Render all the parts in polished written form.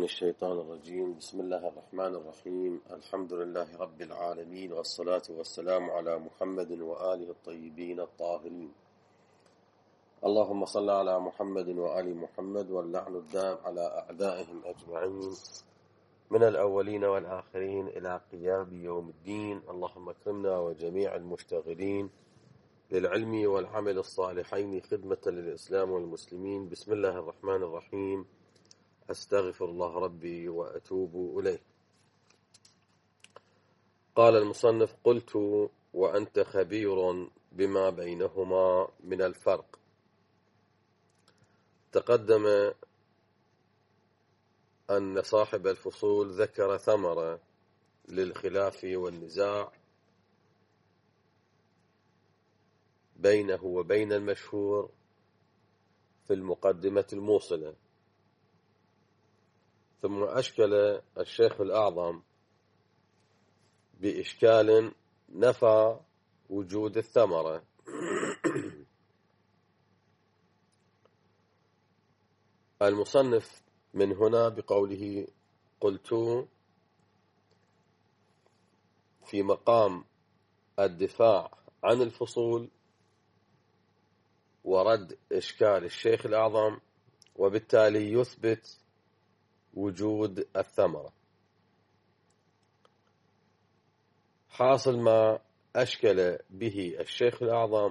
من الشيطان الرجيم. بسم الله الرحمن الرحيم. الحمد لله رب العالمين، والصلاة والسلام على محمد وآله الطيبين الطاهرين. اللهم صل على محمد وآل محمد، واللعن الدام على أعدائهم أجمعين من الأولين والآخرين إلى قيام يوم الدين. اللهم اكرمنا وجميع المشتغلين للعلم والعمل الصالحين خدمة للإسلام والمسلمين. بسم الله الرحمن الرحيم. أستغفر الله ربي وأتوب إليه. قال المصنف: قلت وأنت خبير بما بينهما من الفرق. تقدم أن صاحب الفصول ذكر ثمرة للخلاف والنزاع بينه وبين المشهور في المقدمة الموصلة، ثم أشكل الشيخ الأعظم بإشكال نفى وجود الثمرة. المصنف من هنا بقوله قلت في مقام الدفاع عن الفصول ورد إشكال الشيخ الأعظم، وبالتالي يثبت وجود الثمرة. حاصل ما أشكل به الشيخ الأعظم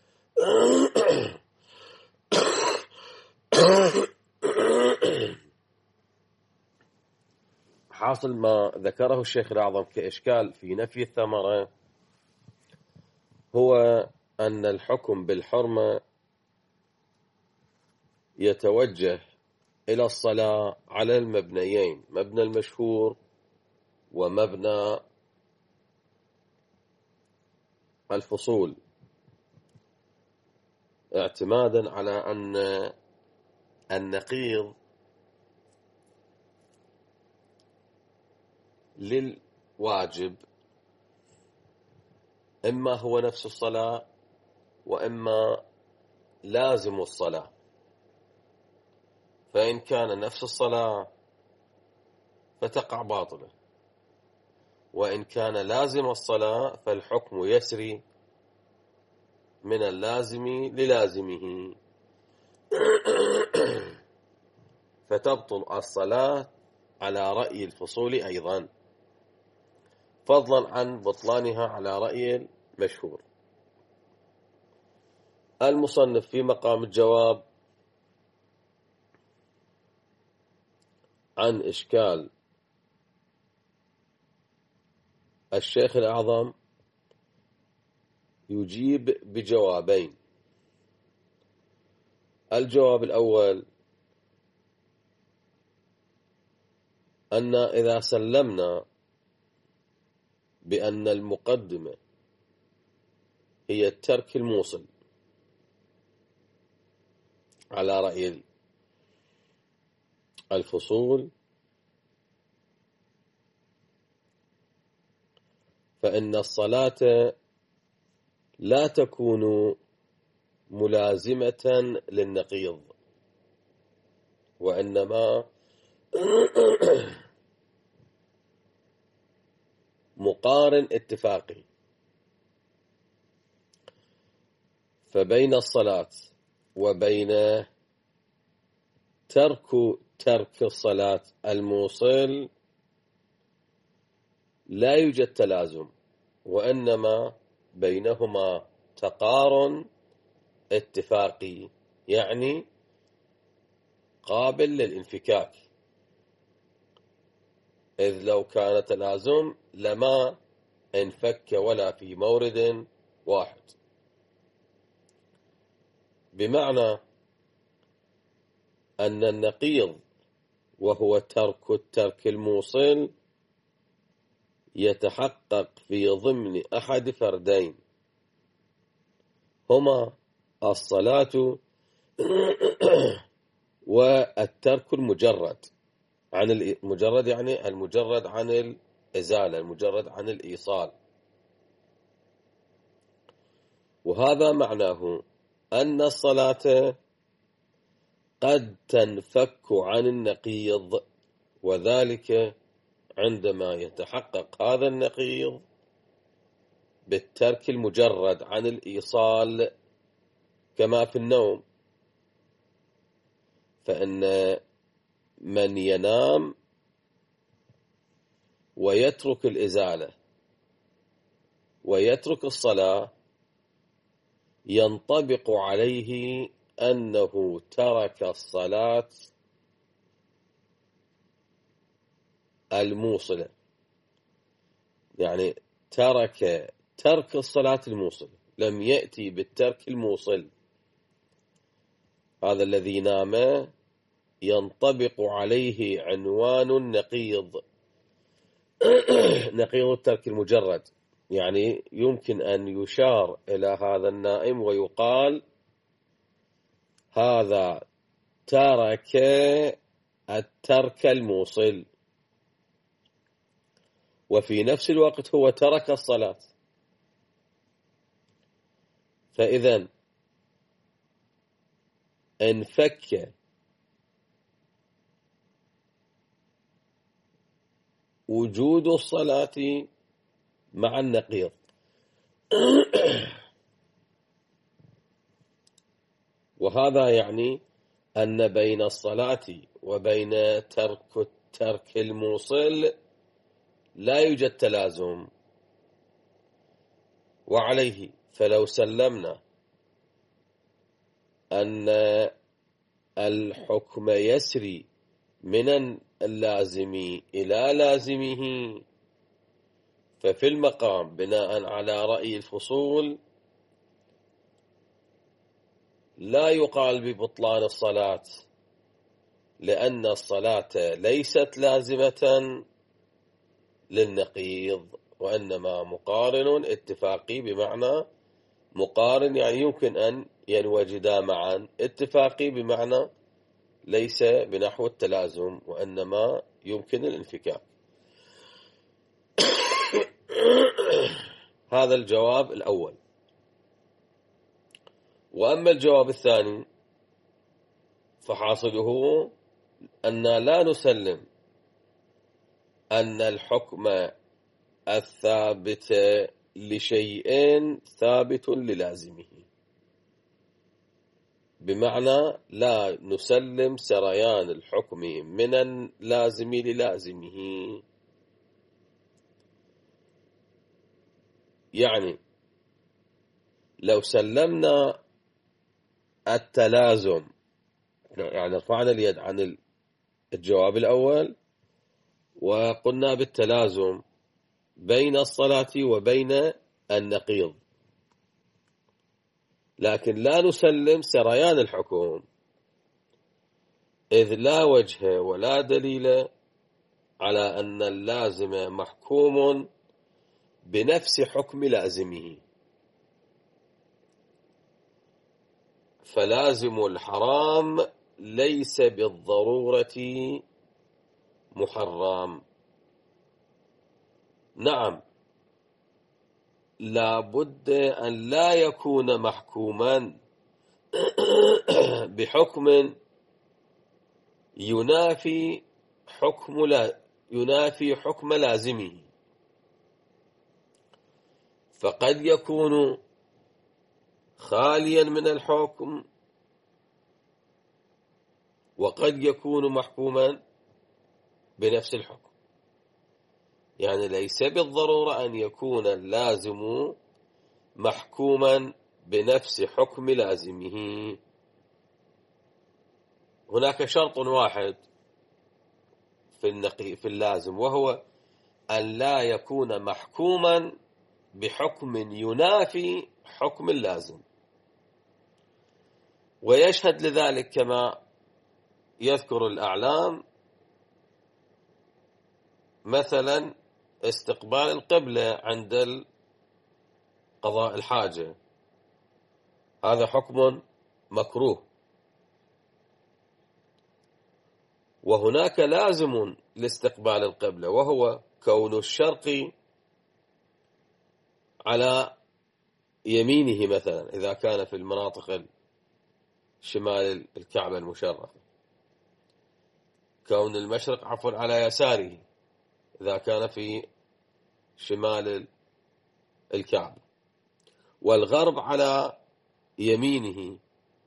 حاصل ما ذكره الشيخ الأعظم كإشكال في نفي الثمرة هو أن الحكم بالحرمة يتوجه إلى الصلاة على المبنيين، مبنى المشهور ومبنى الفصول، اعتمادا على أن النقيض للواجب إما هو نفس الصلاة وإما لازم الصلاة، فإن كان نفس الصلاة فتقع باطلة، وإن كان لازم الصلاة فالحكم يسري من اللازم للازمه، فتبطل الصلاة على رأي الفصول أيضا، فضلا عن بطلانها على رأي المشهور. المصنف في مقام الجواب عن إشكال الشيخ الأعظم يجيب بجوابين. الجواب الأول: أن إذا سلمنا بأن المقدمة هي الترك الموصل على رأي الفصول، فإن الصلاة لا تكون ملازمة للنقيض، وإنما مقارن اتفاقي. فبين الصلاة وبين ترك الصلاة الموصل لا يوجد تلازم، وإنما بينهما تقارن اتفاقي، يعني قابل للانفكاك، إذ لو كان تلازم لما انفك ولا في مورد واحد. بمعنى أن النقيض وهو الترك الموصل يتحقق في ضمن أحد فردين، هما الصلاة والترك المجرد عن المجرد، يعني المجرد عن الإزالة، المجرد عن الإيصال. وهذا معناه أن الصلاة قد تنفك عن النقيض وذلك عندما يتحقق هذا النقيض بالترك المجرد عن الإيصال كما في النوم. فإن من ينام ويترك الإزالة ويترك الصلاة ينطبق عليه أنه ترك الصلاة الموصلة، يعني ترك الصلاة الموصلة، لم يأتي بالترك الموصل. هذا الذي نام ينطبق عليه عنوان النقيض نقيض الترك المجرد. يعني يمكن أن يشار إلى هذا النائم ويقال هذا ترك الترك الموصل، وفي نفس الوقت هو ترك الصلاة. فإذا انفك وجود الصلاة مع النقيض. وهذا يعني أن بين الصلاة وبين ترك الموصل لا يوجد تلازم. وعليه فلو سلمنا أن الحكم يسري من اللازم إلى لازمه، ففي المقام بناء على رأي الفصول لا يقال ببطلان الصلاة، لأن الصلاة ليست لازمة للنقيض، وإنما مقارن اتفاقي. بمعنى مقارن يعني يمكن أن ينوجدا معا، اتفاقي بمعنى ليس بنحو التلازم وإنما يمكن الانفكاك. هذا الجواب الأول. وأما الجواب الثاني فحاصله أن لا نسلم أن الحكم الثابت لشيء ثابت للازمه، بمعنى لا نسلم سريان الحكم من اللازم للازمه. يعني لو سلمنا التلازم، يعني رفعنا اليد عن الجواب الأول وقلنا بالتلازم بين الصلاة وبين النقيض، لكن لا نسلم سريان الحكم، إذ لا وجه ولا دليل على أن اللازم محكوم بنفس حكم لازمه. فلازم الحرام ليس بالضرورة محرم. نعم، لا بد أن لا يكون محكوما بحكم ينافي حكم لازمه. فقد يكون خاليا من الحكم وقد يكون محكوما بنفس الحكم. يعني ليس بالضرورة أن يكون اللازم محكوما بنفس حكم لازمه. هناك شرط واحد في اللازم، وهو أن لا يكون محكوما بحكم ينافي حكم اللازم. ويشهد لذلك كما يذكر الأعلام مثلا استقبال القبلة عند قضاء الحاجة، هذا حكم مكروه. وهناك لازم لاستقبال القبلة، وهو كون الشرق على يمينه مثلا إذا كان في المناطق شمال الكعبة المشرفة، كون المشرق على يساره إذا كان في شمال الكعبة، والغرب على يمينه.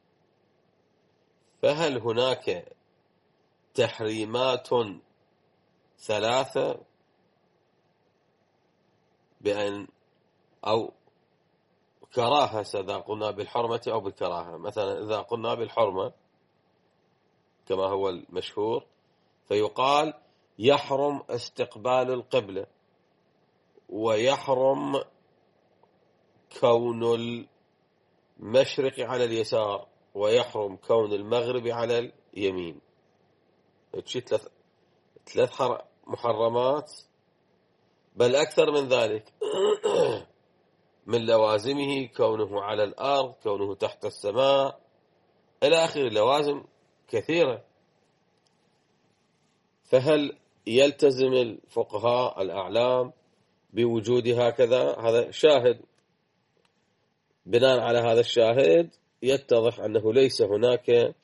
فهل هناك تحريمات ثلاثة بأن أو كراهة إذا قلنا بالحرمة أو بالكراهة؟ مثلا إذا قلنا بالحرمة كما هو المشهور فيقال يحرم استقبال القبلة، ويحرم كون المشرق على اليسار، ويحرم كون المغرب على اليمين. ثلاث محرمات، بل أكثر من ذلك. من لوازمه كونه على الأرض، كونه تحت السماء، إلى آخر لوازم كثيرة. فهل يلتزم الفقهاء الأعلام بوجود هكذا؟ هذا شاهد. بناء على هذا الشاهد يتضح أنه ليس هناك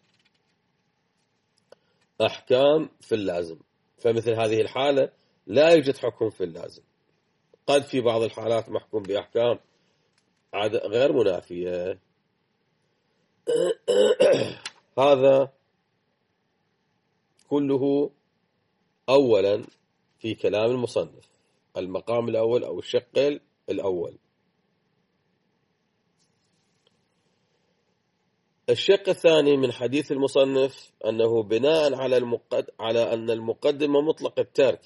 أحكام في اللازم. فمثل هذه الحالة لا يوجد حكم في اللازم. قد في بعض الحالات محكوم بأحكام غير منافية. هذا كله أولا في كلام المصنف، المقام الأول أو الشق الأول. الشق الثاني من حديث المصنف أنه بناء على أن المقدمة مطلق الترك،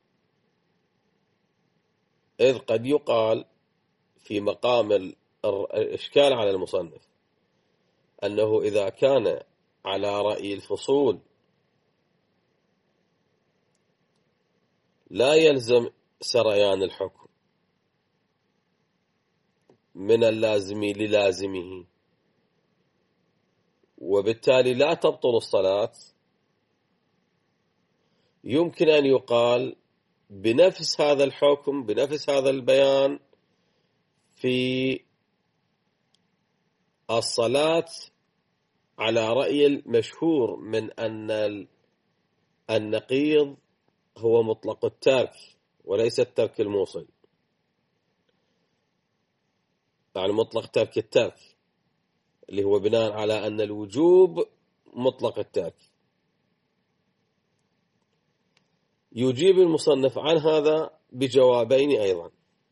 إذ قد يقال في مقام الإشكال على المصنف أنه إذا كان على رأي الفصول لا يلزم سريان الحكم من اللازم للازمه، وبالتالي لا تبطل الصلاة، يمكن أن يقال بنفس هذا الحكم، بنفس هذا البيان في الصلاة على رأي المشهور من أن النقيض هو مطلق الترك وليس الترك الموصل، يعني مطلق ترك الترك اللي هو بناء على أن الوجوب مطلق الترك. يجيب المصنف عن هذا بجوابين أيضا.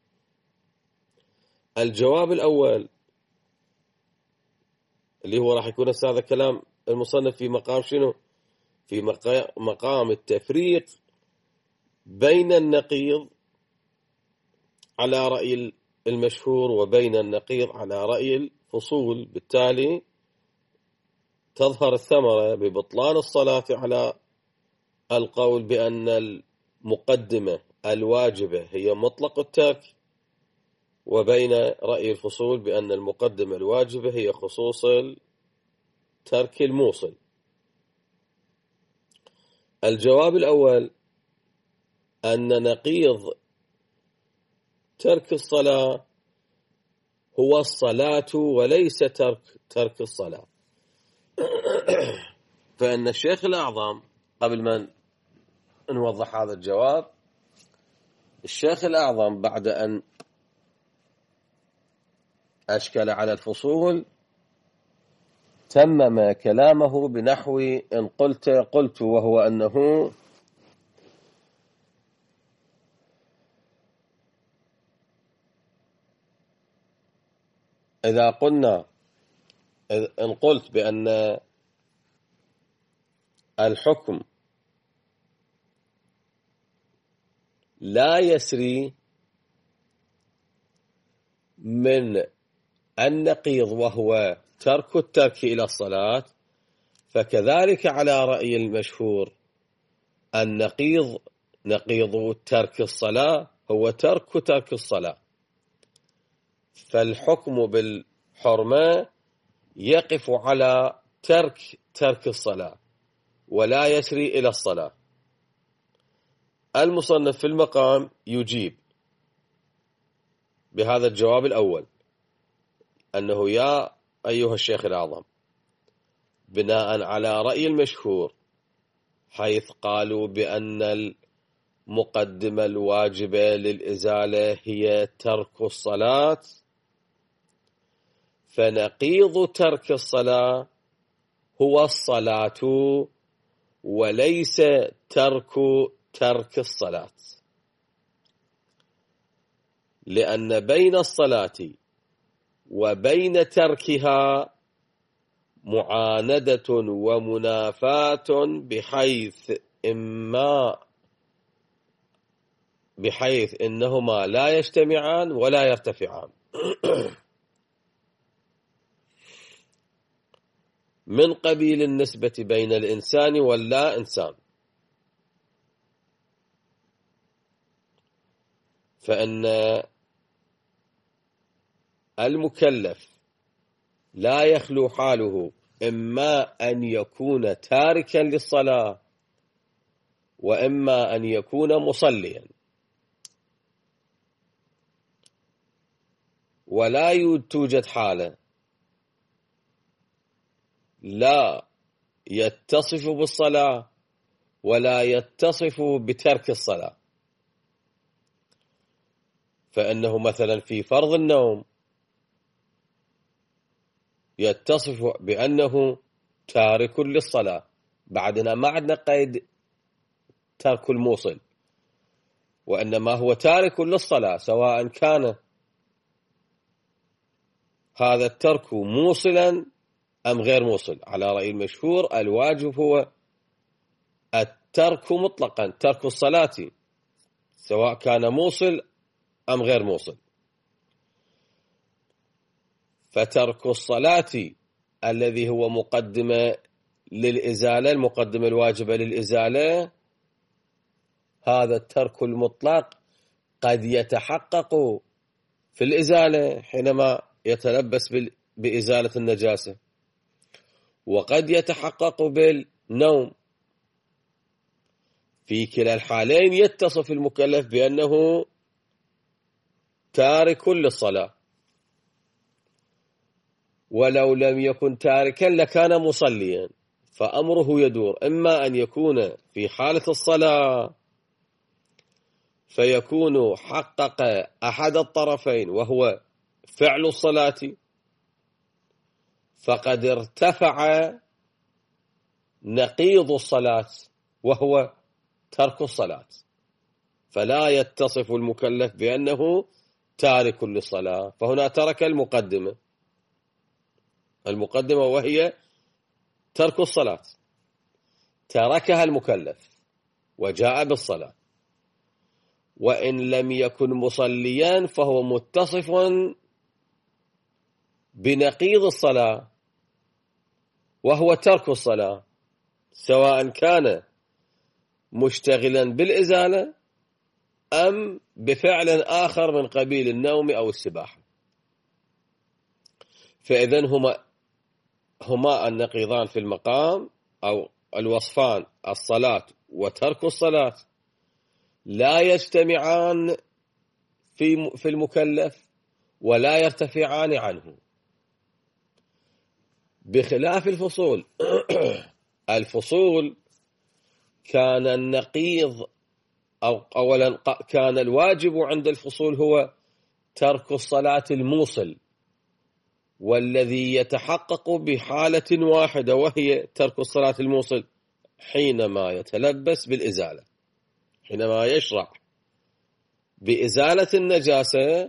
الجواب الأول اللي هو راح يكون هذا كلام المصنف في مقام شنو؟ في مقام التفريق بين النقيض على رأي المشهور وبين النقيض على رأي الفصول. بالتالي تظهر الثمرة ببطلان الصلاة على القول بأن المقدمة الواجبة هي مطلق الترك، وبين رأي الفصول بأن المقدمة الواجبة هي خصوص الترك الموصل. الجواب الأول أن نقيض ترك الصلاة هو الصلاة وليس ترك الصلاة. فإن الشيخ الأعظم، قبل ما نوضح هذا الجواب، الشيخ الأعظم بعد أن أشكل على الفصول تمم كلامه بنحو إن قلت، وهو أنه إذا قلنا إن قلت بأن الحكم لا يسري من النقيض وهو ترك الترك إلى الصلاة، فكذلك على رأي المشهور النقيض نقيض ترك الصلاة هو ترك الصلاة. فالحكم بالحرمة يقف على ترك الصلاة ولا يسري إلى الصلاة. المصنف في المقام يجيب بهذا الجواب الأول أنه يا أيها الشيخ الأعظم، بناء على رأي المشهور حيث قالوا بأن المقدمة الواجبة للإزالة هي ترك الصلاة، فنقيض ترك الصلاة هو الصلاة وليس ترك الصلاة، لأن بين الصلاة وبين تركها معاندة ومنافاة بحيث إنهما لا يجتمعان ولا يرتفعان. من قبيل النسبة بين الإنسان واللا إنسان، فإن المكلف لا يخلو حاله إما أن يكون تاركا للصلاة وإما أن يكون مصليا، ولا توجد حالة لا يتصف بالصلاة ولا يتصف بترك الصلاة. فإنه مثلا في فرض النوم يتصف بأنه تارك للصلاة، بعدنا ما عندنا قيد ترك الموصل، وإنما هو تارك للصلاة، سواء كان هذا الترك موصلا أم غير موصل. على رأي المشهور الواجب هو الترك مطلقا، ترك الصلاة سواء كان موصل أم غير موصل. فترك الصلاة الذي هو مقدمة للإزالة، المقدمة الواجبة للإزالة، هذا الترك المطلق قد يتحقق في الإزالة حينما يتلبس بإزالة النجاسة، وقد يتحقق بالنوم. في كلا الحالين يتصف المكلف بأنه تارك للصلاة، ولو لم يكن تاركا لكان مصليا، فأمره يدور إما أن يكون في حالة الصلاة فيكون حقق أحد الطرفين وهو فعل الصلاة، فقد ارتفع نقيض الصلاة وهو ترك الصلاة، فلا يتصف المكلف بأنه تارك للصلاة، فهنا ترك المقدمة وهي ترك الصلاة، تركها المكلف وجاء بالصلاة، وإن لم يكن مصليا فهو متصف بنقيض الصلاة وهو ترك الصلاة، سواء كان مشتغلا بالإزالة أم بفعل آخر من قبيل النوم أو السباحة. فإذن هما النقيضان في المقام أو الوصفان، الصلاة وترك الصلاة، لا يجتمعان في المكلف ولا يرتفعان عنه، بخلاف الفصول. الفصول كان النقيض أولا كان الواجب عند الفصول هو ترك الصلاة الموصل، والذي يتحقق بحالة واحدة وهي ترك الصلاة الموصل حينما يتلبس بالإزالة، حينما يشرع بإزالة النجاسة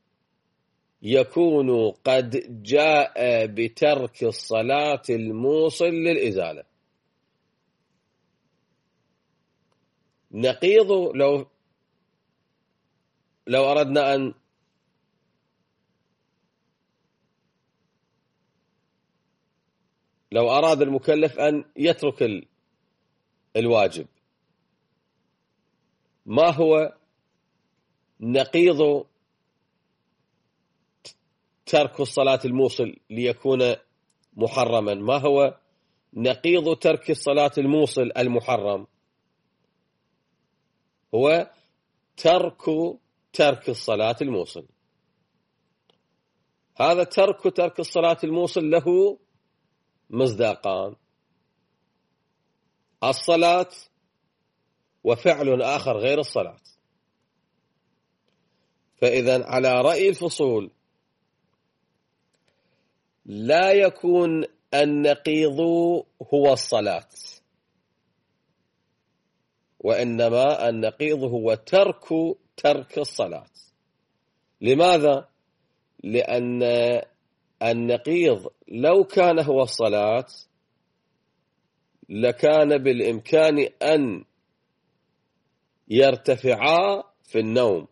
يكون قد جاء بترك الصلاة الموصل للإزالة. نقيض لو أردنا أن لو أراد المكلف أن يترك الواجب، ما هو نقيض ترك الصلاة الموصل ليكون محرما؟ ما هو نقيض ترك الصلاة الموصل المحرم؟ هو ترك الصلاة الموصل. هذا ترك الصلاة الموصل له مصداقان. الصلاة وفعل آخر غير الصلاة. فإذا على رأي الفصول لا يكون النقيض هو الصلاة، وإنما النقيض هو ترك الصلاة. لماذا؟ لأن النقيض لو كان هو الصلاة لكان بالإمكان أن يرتفعا في النوم،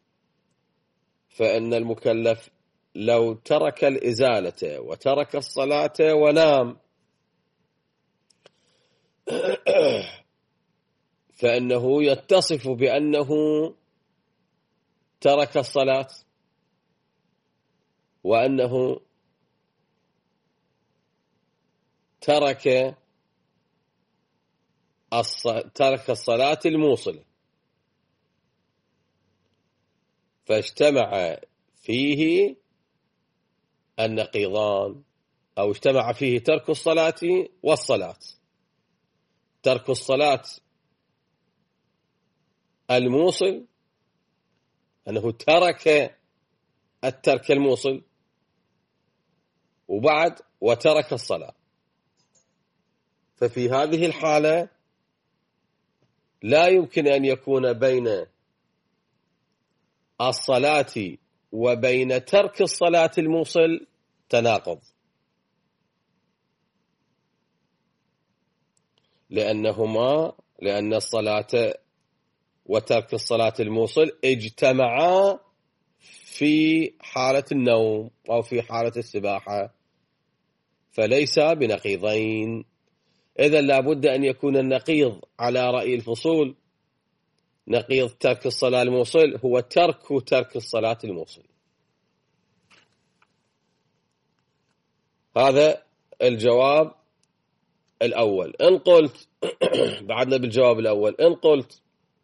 فإن المكلف لو ترك الإزالة وترك الصلاة ونام فإنه يتصف بأنه ترك الصلاة وأنه ترك الصلاة الموصلة، فاجتمع فيه النقيضان، أو اجتمع فيه ترك الصلاة والصلاة. ترك الصلاة الموصل أنه ترك الترك الموصل وترك الصلاة، ففي هذه الحالة لا يمكن أن يكون بين الصلاة وبين ترك الصلاة الموصل تناقض، لأن الصلاة وترك الصلاة الموصل اجتمعا في حالة النوم أو في حالة السباحة، فليس بنقيضين. إذا لابد أن يكون النقيض على رأي الفصول، نقيض ترك الصلاة الموصل هو ترك الصلاة الموصل. هذا الجواب الأول. إن قلت بعدنا بالجواب الأول، إن قلت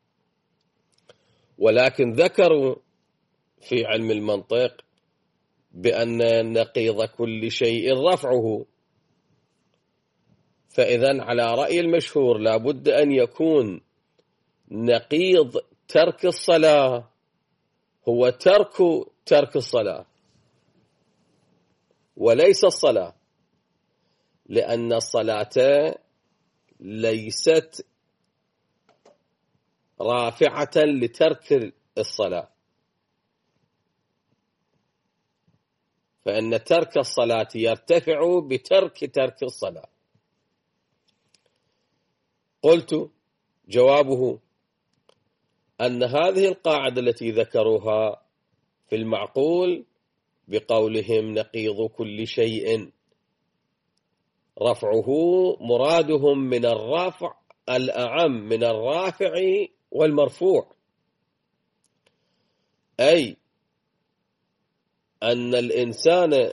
ولكن ذكروا في علم المنطق بأن نقيض كل شيء رفعه، فإذا على رأي المشهور لابد أن يكون نقيض ترك الصلاة هو ترك الصلاة وليس الصلاة، لأن الصلاة ليست رافعة لترك الصلاة، فإن ترك الصلاة يرتفع ترك الصلاة. قلت جوابه أن هذه القاعدة التي ذكروها في المعقول بقولهم نقيض كل شيء رفعه مرادهم من الرافع الأعم من الرافع والمرفوع، أي أن الإنسان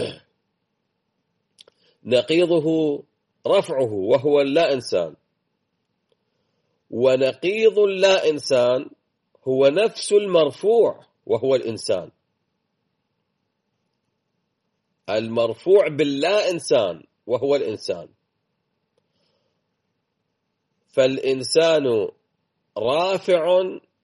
نقيضه رفعه وهو اللا إنسان، ونقيض اللا إنسان هو نفس المرفوع وهو الإنسان. المرفوع باللا إنسان وهو الإنسان، فالإنسان رافع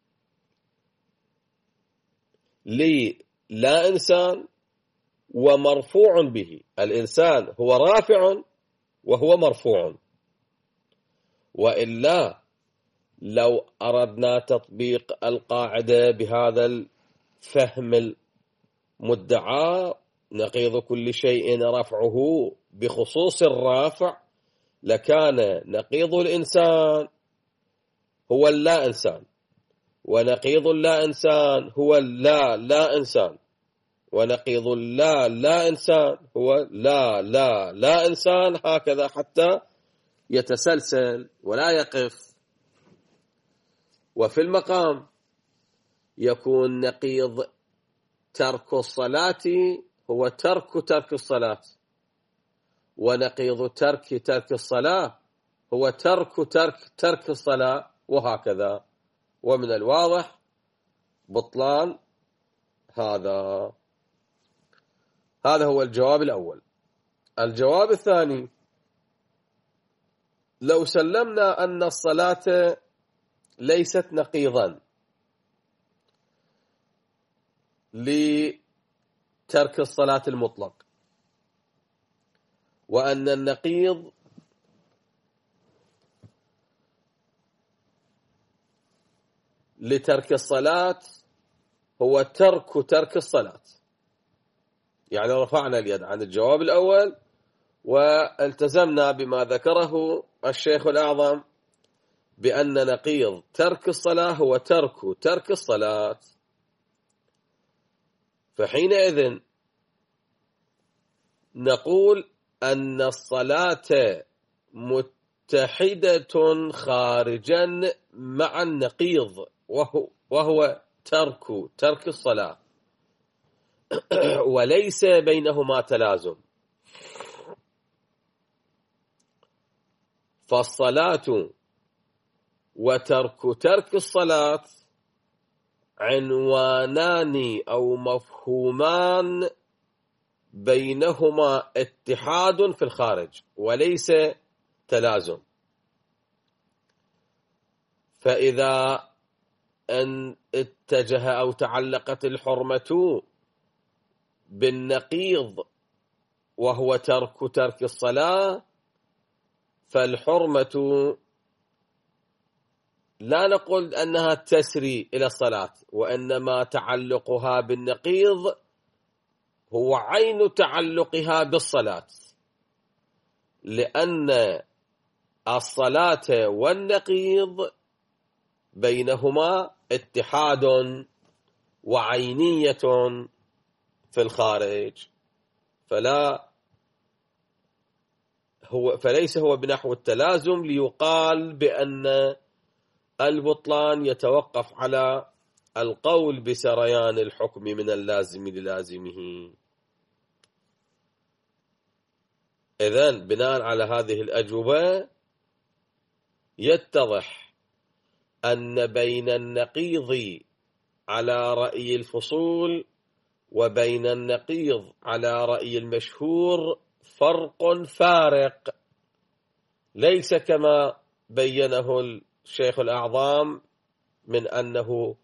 للا إنسان ومرفوع به. الإنسان هو رافع وهو مرفوع، وإلا لو أردنا تطبيق القاعدة بهذا الفهم المدعى نقيض كل شيء رفعه بخصوص الرافع، لكان نقيض الإنسان هو اللا إنسان، ونقيض اللا إنسان هو لا إنسان، ونقيض لا إنسان هو لا إنسان، هكذا حتى يتسلسل ولا يقف. وفي المقام يكون نقيض ترك الصلاة هو ترك الصلاة، ونقيض ترك الصلاة هو ترك الصلاة، وهكذا. ومن الواضح بطلان هذا هو الجواب الأول. الجواب الثاني، لو سلمنا أن الصلاة ليست نقيضا لترك الصلاة المطلق، وأن النقيض لترك الصلاة هو ترك الصلاة، يعني رفعنا اليد عن الجواب الأول والتزمنا بما ذكره الشيخ الأعظم بأن نقيض ترك الصلاة هو ترك الصلاة، فحينئذ نقول أن الصلاة متحدة خارجا مع النقيض وهو ترك الصلاة، وليس بينهما تلازم. فالصلاة وترك الصلاة عنوانان أو مفهومان بينهما اتحاد في الخارج وليس تلازم. فإذا أن اتجه أو تعلقت الحرمة بالنقيض وهو ترك الصلاة، فالحرمة لا نقول أنها تسري إلى الصلاة، وإنما تعلقها بالنقيض هو عين تعلقها بالصلاة، لأن الصلاة والنقيض بينهما اتحاد وعينية في الخارج، فليس هو بنحو التلازم ليقال بأن البطلان يتوقف على القول بسريان الحكم من اللازم للازمه. إذن بناء على هذه الأجوبة يتضح أن بين النقيض على رأي الفصول وبين النقيض على رأي المشهور فرق فارق، ليس كما بينه الشيخ الأعظم من أنه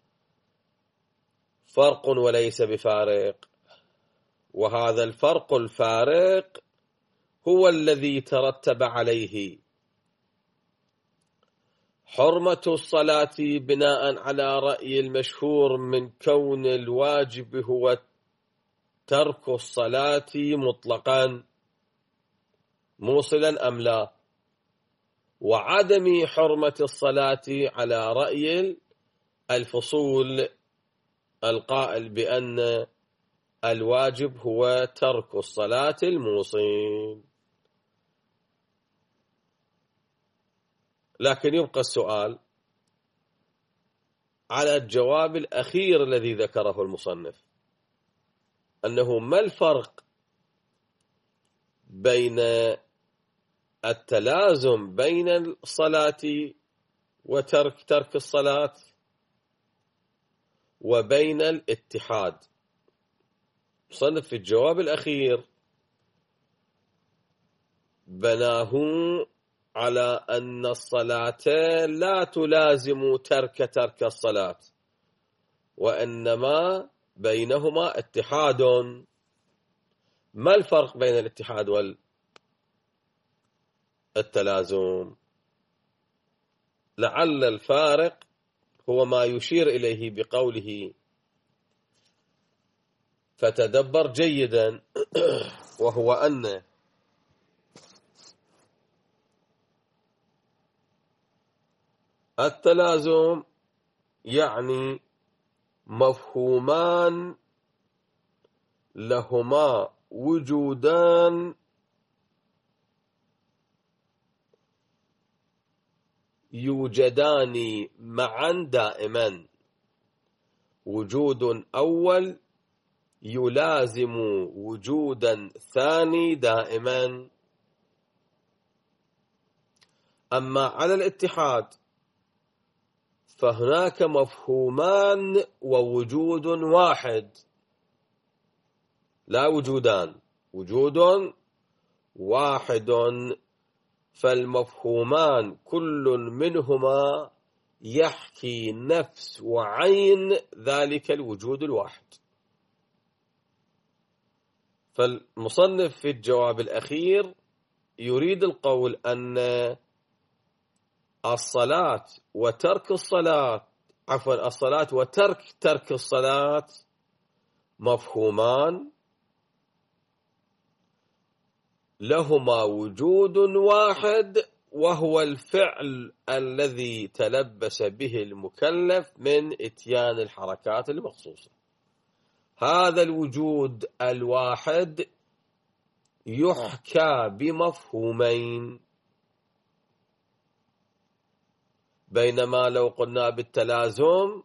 فرق وليس بفارق. وهذا الفرق الفارق هو الذي ترتب عليه حرمة الصلاة بناء على رأي المشهور من كون الواجب هو ترك الصلاة مطلقا موصلا أم لا، وعدم حرمة الصلاة على رأي الفصول القائل بأن الواجب هو ترك الصلاة الموصل. لكن يبقى السؤال على الجواب الأخير الذي ذكره المصنف، أنه ما الفرق بين التلازم بين الصلاة وترك الصلاة وبين الاتحاد. المصنف في الجواب الأخير بناه على أن الصلاة لا تلازم ترك الصلاة، وإنما بينهما اتحاد. ما الفرق بين الاتحاد والتلازم؟ لعل الفارق هو ما يشير إليه بقوله فتدبر جيدا، وهو أن التلازم يعني مفهومان لهما وجودان يوجدان معا دائما، وجود أول يلازم وجودا ثاني دائما. أما على الاتحاد فهناك مفهومان ووجود واحد، لا وجودان، وجود واحد فالمفهومان كل منهما يحكي نفس وعين ذلك الوجود الواحد. فالمصنف في الجواب الأخير يريد القول أن الصلاة وترك الصلاة الصلاة وترك ترك الصلاة مفهومان لهما وجود واحد، وهو الفعل الذي تلبس به المكلف من إتيان الحركات المخصوصة. هذا الوجود الواحد يحكى بمفهومين، بينما لو قلنا بالتلازم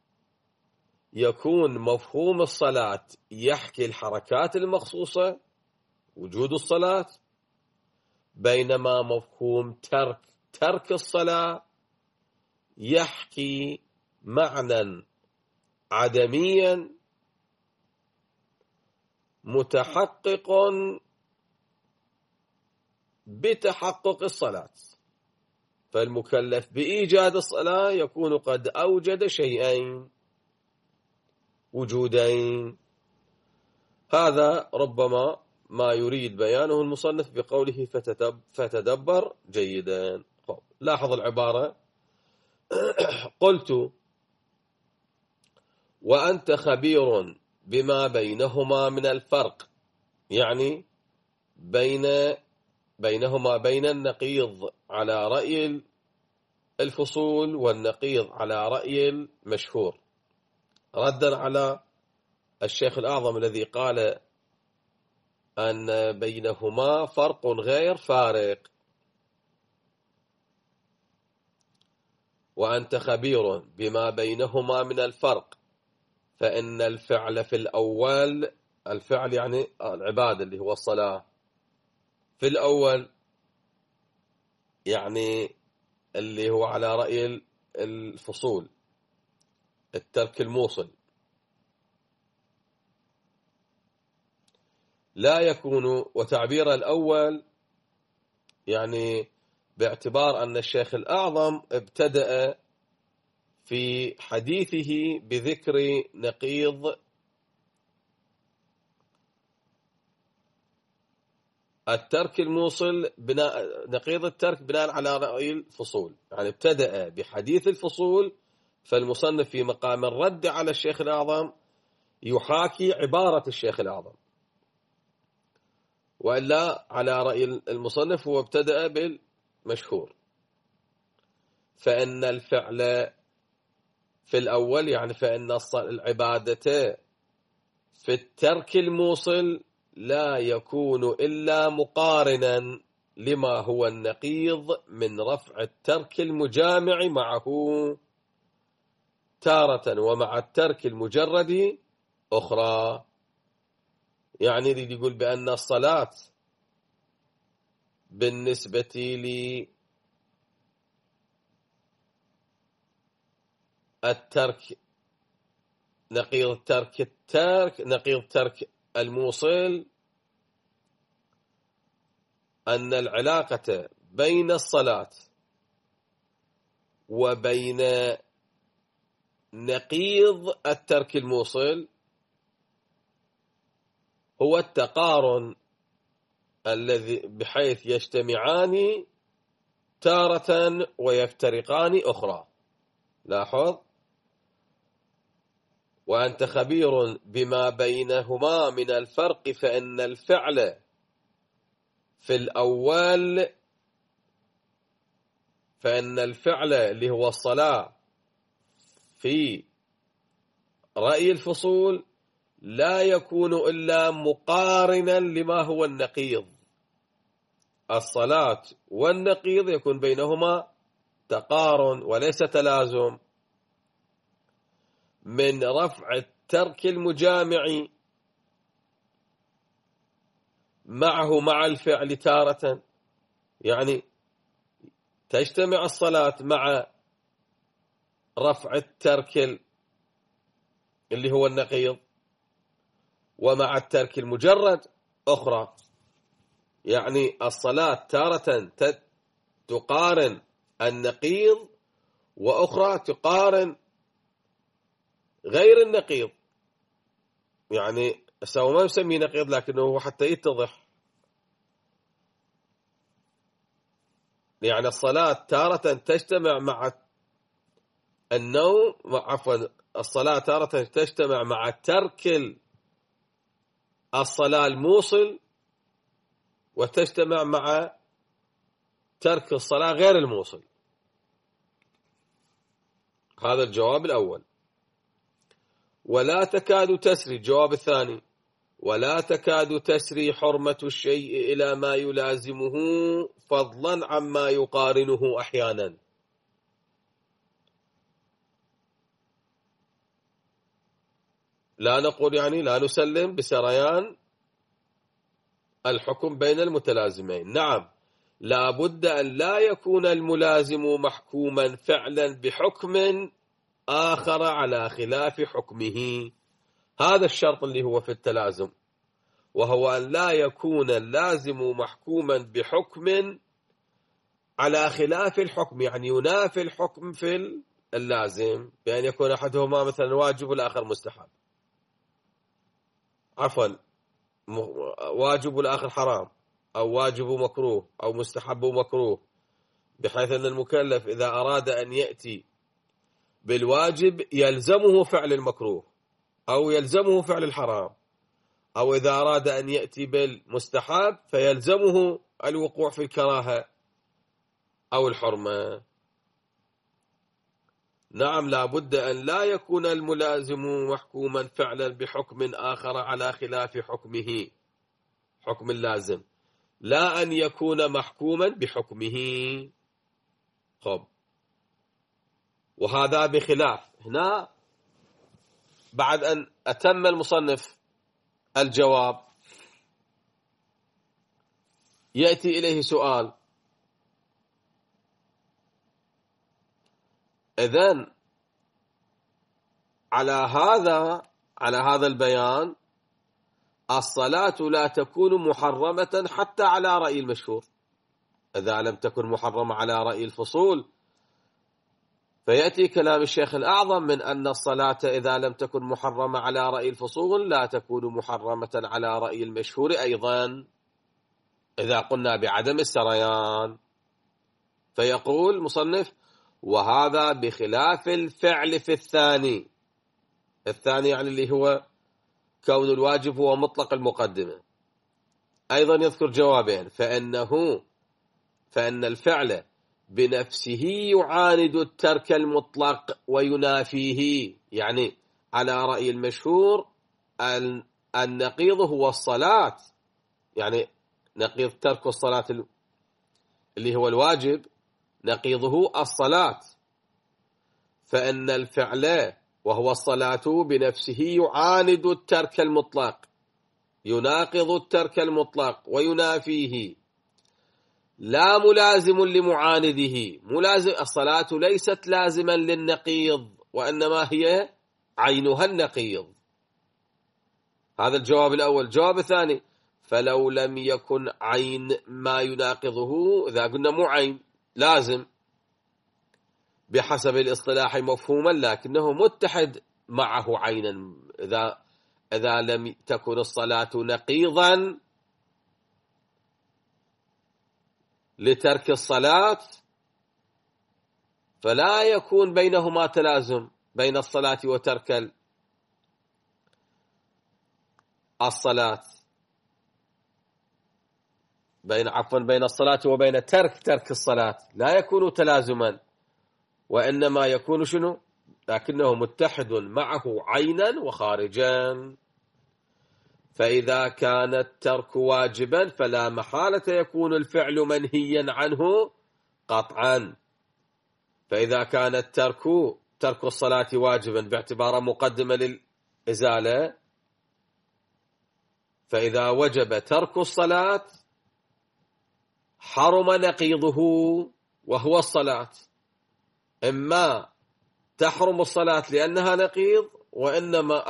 يكون مفهوم الصلاة يحكي الحركات المخصوصة وجود الصلاة، بينما مفهوم ترك الصلاة يحكي معنى عدميا متحقق بتحقق الصلاة. فالمكلف بإيجاد الصلاة يكون قد أوجد شيئين وجودين. هذا ربما ما يريد بيانه المصنف بقوله فتدبر جيدا. لاحظ العبارة: قلت وأنت خبير بما بينهما من الفرق، يعني بينهما بين النقيض على رأي الفصول والنقيض على رأي المشهور، ردا على الشيخ الأعظم الذي قال أن بينهما فرق غير فارق. وأنت خبير بما بينهما من الفرق، فإن الفعل في الأول، الفعل يعني العبادة اللي هو الصلاة، في الأول يعني اللي هو على رأي الفصول الترك الموصل، لا يكون. وتعبير الأول يعني باعتبار أن الشيخ الأعظم ابتدأ في حديثه بذكر نقيض الترك الموصل نقيض الترك بناء على رأي الفصول، يعني ابتدأ بحديث الفصول. فالمصنف في مقام الرد على الشيخ الأعظم يحاكي عبارة الشيخ الأعظم، وإلا على رأي المصنف هو ابتدأ بالمشهور. فإن الفعل في الأول يعني فإن العبادة في الترك الموصل لا يكون إلا مقارنا لما هو النقيض من رفع الترك المجامع معه تارة، ومع الترك المجرد أخرى. يعني يقول بأن الصلاة بالنسبة للترك نقيض ترك الموصل أن العلاقة بين الصلاة وبين نقيض الترك الموصل هو التقارن الذي بحيث يجتمعان تارة ويفترقان أخرى. لاحظ: وأنت خبير بما بينهما من الفرق، فإن الفعل في الأول، فإن الفعل اللي هو الصلاة في رأي الفصول لا يكون إلا مقارنا لما هو النقيض. الصلاة والنقيض يكون بينهما تقارن وليس تلازم، من رفع الترك المجامع معه مع الفعل تارة، يعني تجتمع الصلاة مع رفع الترك اللي هو النقيض، ومع الترك المجرد أخرى. يعني الصلاة تارة تقارن النقيض وأخرى تقارن غير النقيض. يعني هو ما يسميه نقيض لكنه هو حتى يتضح. يعني الصلاة تارة تجتمع مع النوم، عفوا الصلاة تارة تجتمع مع ترك الصلاة الموصل، وتجتمع مع ترك الصلاة غير الموصل. هذا الجواب الأول. ولا تكاد تسري، الجواب الثاني، ولا تكاد تسري حرمة الشيء إلى ما يلازمه فضلا عما يقارنه أحيانا. لا نقول يعني لا نسلم بسريان الحكم بين المتلازمين. نعم، لا بد أن لا يكون الملازم محكوما فعلا بحكم آخر على خلاف حكمه. هذا الشرط اللي هو في التلازم، وهو أن لا يكون اللازم محكوما بحكم على خلاف الحكم، يعني ينافي الحكم في اللازم، بأن يكون أحدهما مثلا واجب والآخر مستحب، عفوا واجب والآخر حرام، أو واجب مكروه، أو مستحب مكروه، بحيث أن المكلف إذا أراد أن يأتي بالواجب يلزمه فعل المكروه، أو يلزمه فعل الحرام، أو إذا أراد أن يأتي بالمستحب فيلزمه الوقوع في الكراهة أو الحرمة. نعم، لا بد أن لا يكون الملازم محكوما فعلا بحكم آخر على خلاف حكمه، حكم اللازم، لا أن يكون محكوما بحكمه. خب، وهذا بخلاف. هنا بعد أن أتم المصنف الجواب يأتي إليه سؤال: إذن على هذا البيان الصلاة لا تكون محرمة حتى على رأي المشهور. إذا لم تكن محرمة على رأي الفصول، فيأتي كلام الشيخ الأعظم من أن الصلاة إذا لم تكن محرمة على رأي الفصول لا تكون محرمة على رأي المشهور أيضا إذا قلنا بعدم السريان. فيقول المصنف: وهذا بخلاف الفعل في الثاني يعني اللي هو كون الواجب هو مطلق المقدمة. أيضا يذكر جوابين: فإن الفعل بنفسه يعاند الترك المطلق وينافيه. يعني على رأي المشهور النقيض هو الصلاة، يعني نقيض ترك الصلاة اللي هو الواجب نقيضه الصلاة. فإن الفعل وهو الصلاة بنفسه يعاند الترك المطلق، يناقض الترك المطلق وينافيه، لا ملازم لمعانده. الصلاة ليست لازما للنقيض، وإنما هي عينها النقيض. هذا الجواب الأول. الجواب الثاني: فلو لم يكن عين ما يناقضه، إذا قلنا مو عين لازم بحسب الاصطلاح مفهوما، لكنه متحد معه عينا، إذا لم تكن الصلاة نقيضا لترك الصلاة فلا يكون بينهما تلازم، بين الصلاة وترك الصلاة، بين الصلاة وبين ترك الصلاة لا يكون تلازما، وإنما يكون شنو؟ لكنه متحد معه عينا وخارجا. فإذا كان الترك واجبا فلا محالة يكون الفعل منهيا عنه قطعا. فإذا كان ترك الصلاة واجبا باعتبار مقدمة للإزالة، فإذا وجب ترك الصلاة حرم نقيضه وهو الصلاة. إما تحرم الصلاة لأنها نقيض، وإنما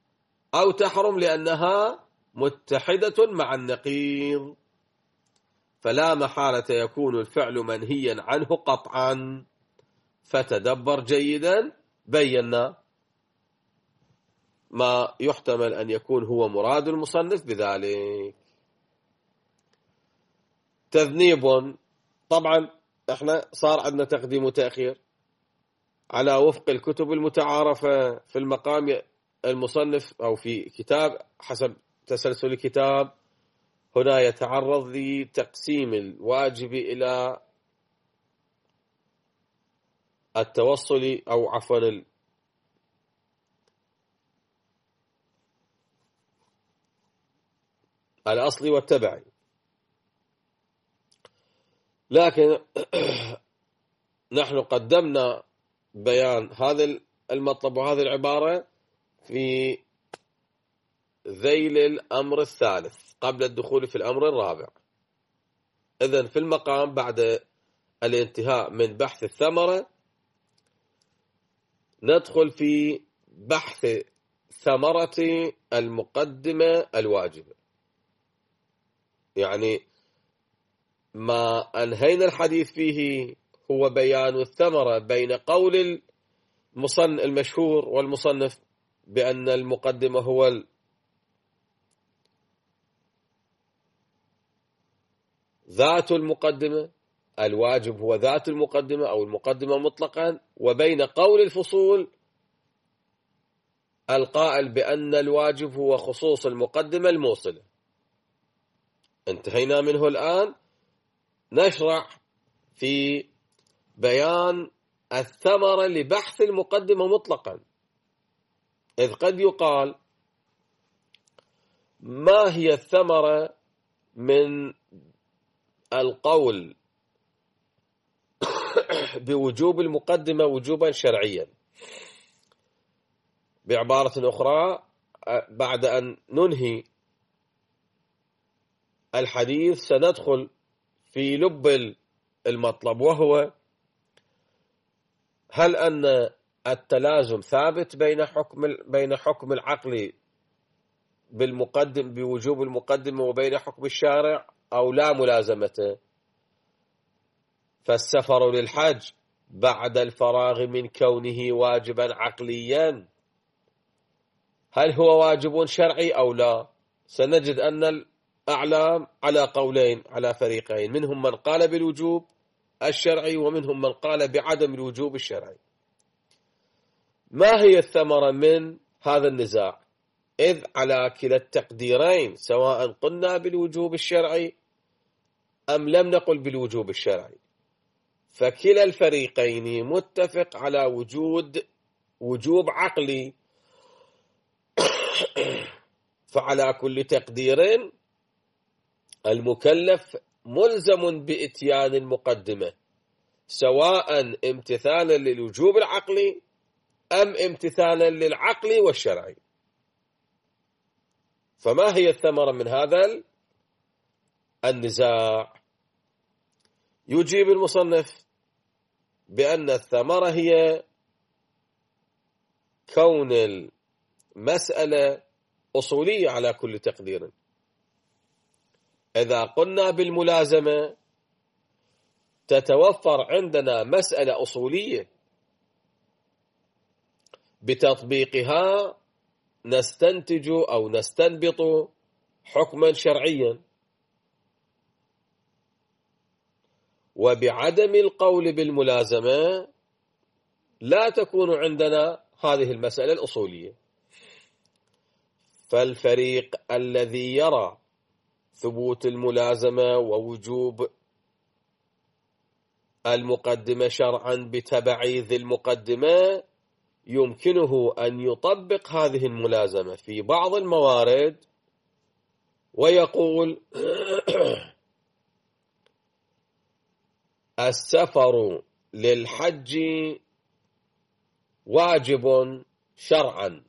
أو تحرم لأنها متحدة مع النقيض. فلا محالة يكون الفعل منهيا عنه قطعا. فتدبر جيدا، بينا ما يحتمل أن يكون هو مراد المصنف بذلك. تذنيب، طبعا احنا صار عندنا تقديم وتأخير على وفق الكتب المتعارفة في المقام. المصنف أو في كتاب حسب تسلسل الكتاب هنا يتعرض لتقسيم الواجب إلى التوصل أو عفوا الأصلي والتبعي. لكن نحن قدمنا بيان هذا المطلب وهذه العبارة في ذيل الأمر الثالث قبل الدخول في الأمر الرابع. إذن في المقام بعد الانتهاء من بحث الثمرة ندخل في بحث ثمرة المقدمة الواجبة، يعني ما أنهينا الحديث فيه هو بيان الثمرة بين قول المشهور والمصنف بأن المقدمة هو ذات المقدمة، الواجب هو ذات المقدمة أو المقدمة مطلقا، وبين قول الفصول القائل بأن الواجب هو خصوص المقدمة الموصلة. انتهينا منه. الآن نشرع في بيان الثمرة لبحث المقدمة مطلقا، إذ قد يقال ما هي الثمرة من القول بوجوب المقدمة وجوبا شرعيا. بعبارة أخرى، بعد أن ننهي الحديث سندخل في لب المطلب، وهو هل أن التلازم ثابت بين حكم العقل بوجوب المقدمة وبين حكم الشارع أو لا ملازمته. فالسفر للحج بعد الفراغ من كونه واجبا عقليا هل هو واجب شرعي أو لا؟ سنجد أن الأعلام على قولين، على فريقين، منهم من قال بالوجوب الشرعي ومنهم من قال بعدم الوجوب الشرعي. ما هي الثمرة من هذا النزاع؟ إذ على كلا التقديرين سواء قلنا بالوجوب الشرعي أم لم نقل بالوجوب الشرعي، فكلا الفريقين متفق على وجوب عقلي. فعلى كل تقدير المكلف ملزم بإتيان المقدمة، سواء امتثالا للوجوب العقلي أم امتثالا للعقل والشرعي. فما هي الثمرة من هذا النزاع؟ يجيب المصنف بأن الثمرة هي كون المسألة أصولية على كل تقدير. إذا قلنا بالملازمة تتوفر عندنا مسألة أصولية بتطبيقها نستنتج أو نستنبط حكما شرعيا، وبعدم القول بالملازمة لا تكون عندنا هذه المسألة الأصولية. فالفريق الذي يرى ثبوت الملازمة ووجوب المقدمة شرعا بتبعيض المقدمة يمكنه أن يطبق هذه الملازمة في بعض الموارد ويقول السفر للحج واجب شرعا.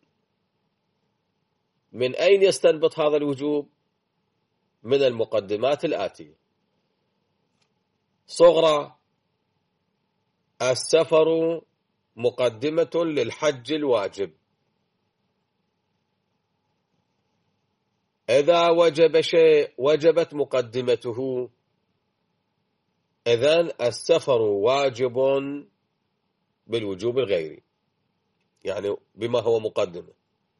من أين يستنبط هذا الوجوب؟ من المقدمات الآتية: صغرى، السفر مقدمة للحج الواجب. إذا وجب شيء وجبت مقدمته إذن السفر واجب بالوجوب الغيري، يعني بما هو مقدمة.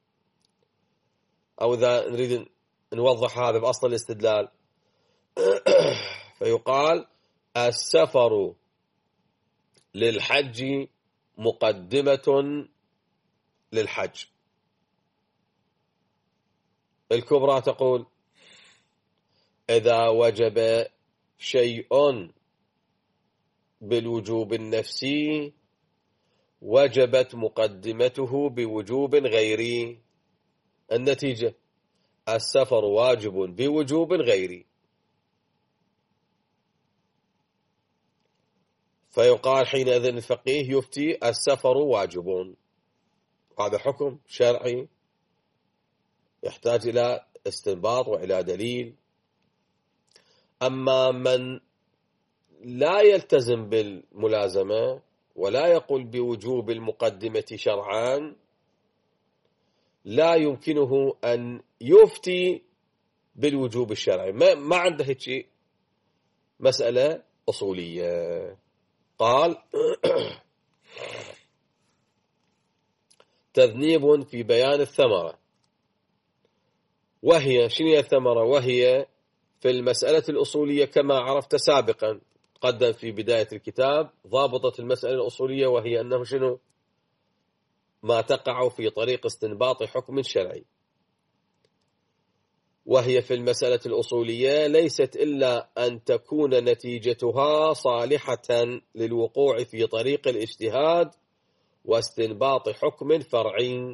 أو إذا نريد نوضح هذا بأصل الاستدلال فيقال السفر للحج مقدمة للحج. الكبرى تقول إذا وجب شيء بالوجوب النفسي وجبت مقدمته بوجوب غيري. النتيجة السفر واجب بوجوب غيري، فيقال حينئذ الفقيه يفتي السفر واجب. هذا حكم شرعي يحتاج إلى استنباط وإلى دليل. أما من لا يلتزم بالملازمة ولا يقول بوجوب المقدمة شرعا لا يمكنه أن يفتي بالوجوب الشرعي، ما عنده هيك مسألة أصولية. قال تذنيب في بيان الثمرة، وهي شنو هي الثمرة؟ وهي في المسألة الأصولية كما عرفت سابقا قدم في بداية الكتاب ضابطة المسألة الأصولية، وهي أنه شنو؟ ما تقع في طريق استنباط حكم شرعي. وهي في المسألة الأصولية ليست إلا أن تكون نتيجتها صالحة للوقوع في طريق الاجتهاد واستنباط حكم فرعي.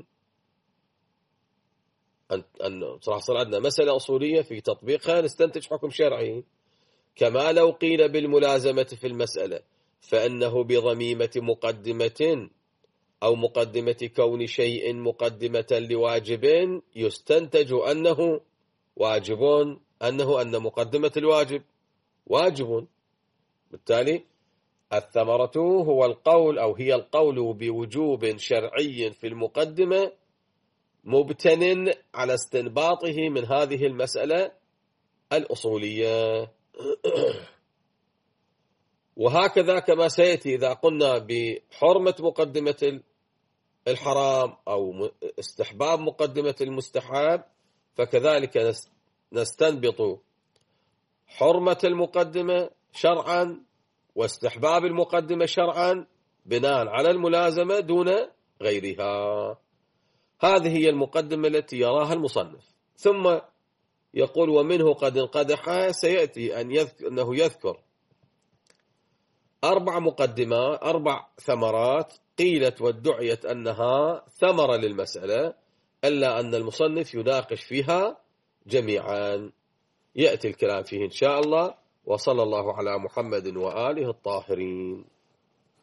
أن راح يصير عندنا مسألة أصولية في تطبيقها نستنتج حكم شرعي. كما لو قيل بالملازمة في المسألة فإنه بضميمة مقدمة أو مقدمة كون شيء مقدمة لواجب يستنتج أنه واجب، أن مقدمة الواجب واجب. بالتالي الثمرة هو القول أو هي القول بوجوب شرعي في المقدمة مبتن على استنباطه من هذه المسألة الأصولية. وهكذا كما سيأتي إذا قلنا بحرمة مقدمة الحرام أو استحباب مقدمة المستحب، فكذلك نستنبط حرمة المقدمة شرعا واستحباب المقدمة شرعا بناء على الملازمة دون غيرها. هذه هي المقدمة التي يراها المصنف. ثم يقول ومنه قد انقدح، سيأتي أنه يذكر 4 مقدمات 4 ثمرات قيلت وادعيت أنها ثمرة للمسألة، إلا أن المصنف يناقش فيها جميعا. يأتي الكلام فيه إن شاء الله. وصلى الله على محمد وآله الطاهرين.